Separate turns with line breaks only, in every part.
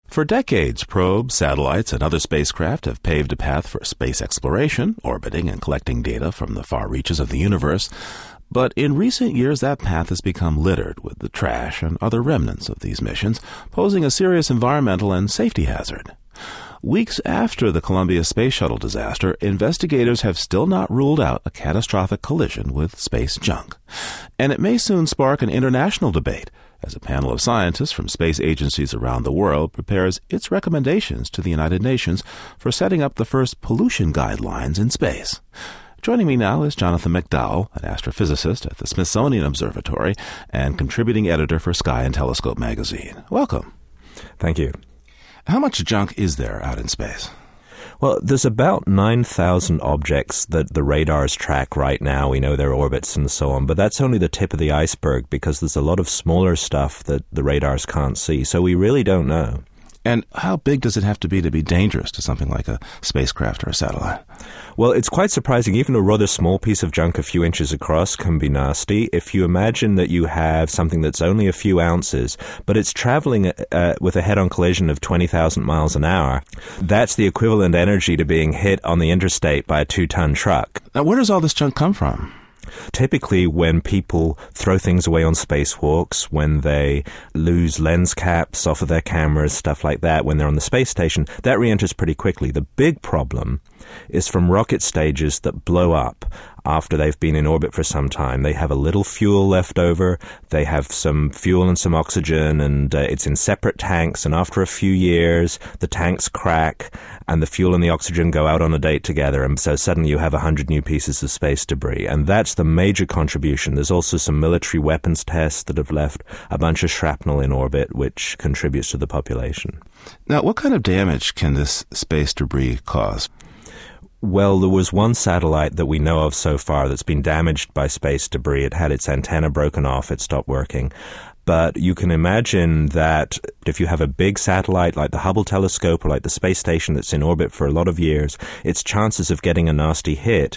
For decades, probes, satellites, and other spacecraft have paved a path for space exploration, orbiting and collecting data from the far reaches of the universe. But in recent years, that path has become littered with the trash and other remnants of these missions, posing a serious environmental and safety hazard. Weeks after the Columbia Space Shuttle disaster, investigators have still not ruled out a catastrophic collision with space junk. And it may soon spark an international debate as a panel of scientists from space agencies around the world prepares its recommendations to the United Nations for setting up the first pollution guidelines in space. Joining me now is Jonathan McDowell, an astrophysicist at the Smithsonian Observatory and contributing editor for Sky and Telescope magazine. Welcome.
Thank you.
How much junk is there out in space?
Well, there's about 9,000 objects that the radars track right now. We know their orbits and so on, but that's only the tip of the iceberg because there's a lot of smaller stuff that the radars can't see, so we really don't know.
And how big does it have to be dangerous to something like a spacecraft or a satellite?
Well, it's quite surprising. Even a rather small piece of junk a few inches across can be nasty. If you imagine that you have something that's only a few ounces, but it's traveling with a head-on collision of 20,000 miles an hour, that's the equivalent energy to being hit on the interstate by a 2-ton truck.
Now, where does all this junk come from?
Typically, when people throw things away on spacewalks, when they lose lens caps off of their cameras, stuff like that, when they're on the space station, that re-enters pretty quickly. The big problem is from rocket stages that blow up after they've been in orbit for some time. They have a little fuel left over, they have some fuel and some oxygen, and it's in separate tanks, and after a few years, the tanks crack, and the fuel and the oxygen go out on a date together, and so suddenly you have 100 new pieces of space debris, and that's the major contribution. There's also some military weapons tests that have left a bunch of shrapnel in orbit, which contributes to the population.
Now, what kind of damage can this space debris cause?
Well, there was one satellite that we know of so far that's been damaged by space debris. It had its antenna broken off. It stopped working. But you can imagine that if you have a big satellite like the Hubble telescope or like the space station that's in orbit for a lot of years, its chances of getting a nasty hit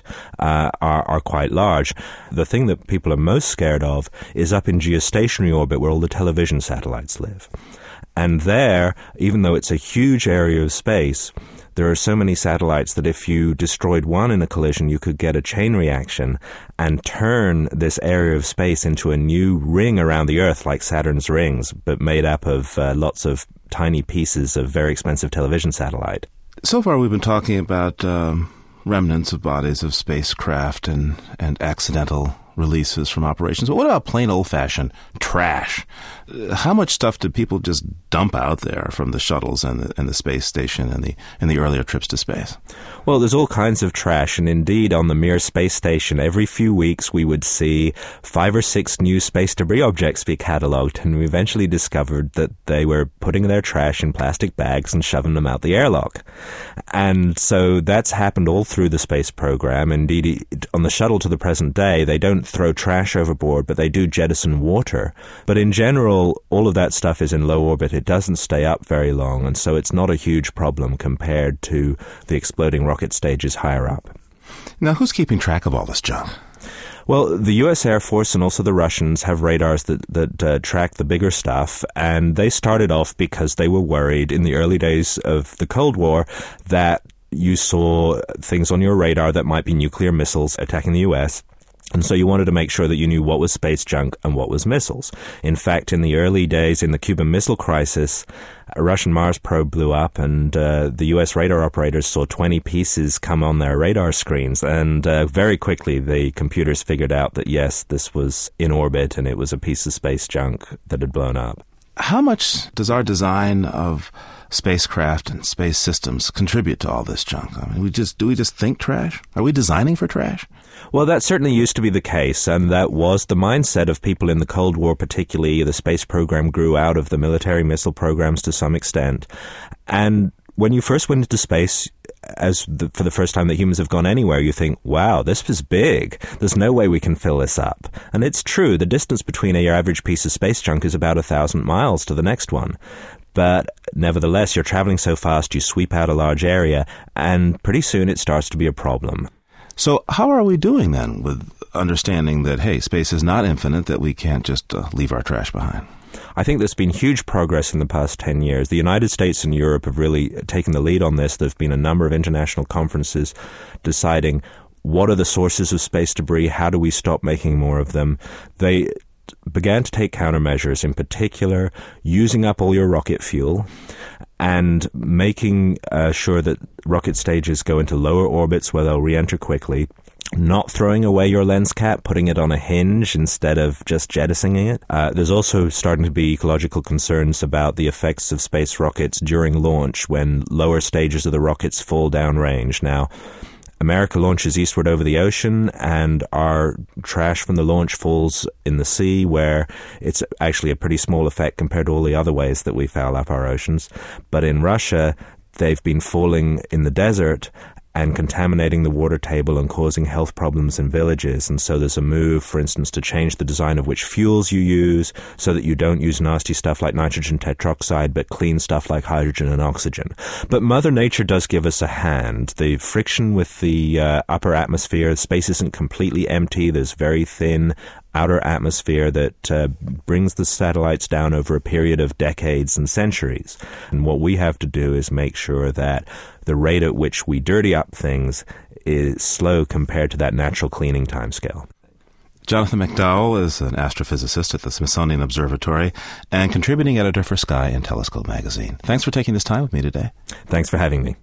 are quite large. The thing that people are most scared of is up in geostationary orbit where all the television satellites live. And there, even though it's a huge area of space, there are so many satellites that if you destroyed one in a collision, you could get a chain reaction and turn this area of space into a new ring around the Earth, like Saturn's rings, but made up of lots of tiny pieces of very expensive television satellite.
So far we've been talking about remnants of bodies of spacecraft and accidental releases from operations. But what about plain old-fashioned trash? How much stuff did people just dump out there from the shuttles and the space station and the earlier trips to space?
Well, there's all kinds of trash, and indeed on the Mir space station, every few weeks we would see 5 or 6 new space debris objects be catalogued, and we eventually discovered that they were putting their trash in plastic bags and shoving them out the airlock. And so that's happened all through the space program. Indeed, on the shuttle to the present day, they don't throw trash overboard, but they do jettison water. But in general, all of that stuff is in low orbit. It doesn't stay up very long, and so it's not a huge problem compared to the exploding rocket stages higher up.
Now, who's keeping track of all this junk?
Well, the U.S. Air Force and also the Russians have radars that track the bigger stuff, and they started off because they were worried in the early days of the Cold War that you saw things on your radar that might be nuclear missiles attacking the U.S., and so you wanted to make sure that you knew what was space junk and what was missiles. In fact, in the early days, in the Cuban Missile Crisis, a Russian Mars probe blew up, and the U.S. radar operators saw 20 pieces come on their radar screens. And very quickly, the computers figured out that, yes, this was in orbit, and it was a piece of space junk that had blown up.
How much does our design of spacecraft and space systems contribute to all this junk? I mean, do we just think trash? Are we designing for trash?
Well, that certainly used to be the case, and that was the mindset of people in the Cold War particularly. The space program grew out of the military missile programs to some extent. And when you first went into space, for the first time that humans have gone anywhere, you think, wow, this is big. There's no way we can fill this up. And it's true, the distance between your average piece of space junk is about 1,000 miles to the next one. But nevertheless, you're traveling so fast, you sweep out a large area, and pretty soon it starts to be a problem.
So how are we doing then with understanding that, hey, space is not infinite, that we can't just leave our trash behind?
I think there's been huge progress in the past 10 years. The United States and Europe have really taken the lead on this. There have been a number of international conferences deciding what are the sources of space debris, how do we stop making more of them. They began to take countermeasures, in particular using up all your rocket fuel and making sure that rocket stages go into lower orbits where they'll re-enter quickly, not throwing away your lens cap, putting it on a hinge instead of just jettisoning it. There's also starting to be ecological concerns about the effects of space rockets during launch when lower stages of the rockets fall downrange. Now, America launches eastward over the ocean, and our trash from the launch falls in the sea, where it's actually a pretty small effect compared to all the other ways that we foul up our oceans. But in Russia, they've been falling in the desert and contaminating the water table and causing health problems in villages. And so there's a move, for instance, to change the design of which fuels you use so that you don't use nasty stuff like nitrogen tetroxide, but clean stuff like hydrogen and oxygen. But Mother Nature does give us a hand. The friction with the upper atmosphere, space isn't completely empty. There's very thin outer atmosphere that brings the satellites down over a period of decades and centuries. And what we have to do is make sure that the rate at which we dirty up things is slow compared to that natural cleaning timescale.
Jonathan McDowell is an astrophysicist at the Smithsonian Observatory and contributing editor for Sky and Telescope magazine. Thanks for taking this time with me today.
Thanks for having me.